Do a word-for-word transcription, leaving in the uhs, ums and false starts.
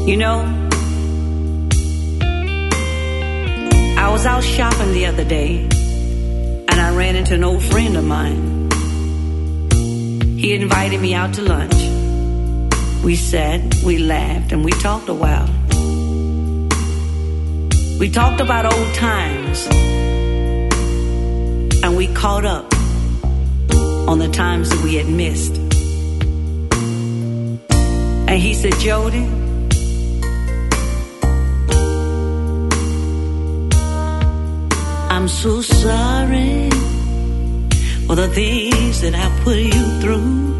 You know, I was out shopping the other day, and I ran into an old friend of mine. He invited me out to lunch. We sat, we laughed, and we talked a while. We talked about old times, and we caught up on the times that we had missed. And he said, Jody, I'm so sorry for the things that I put you through.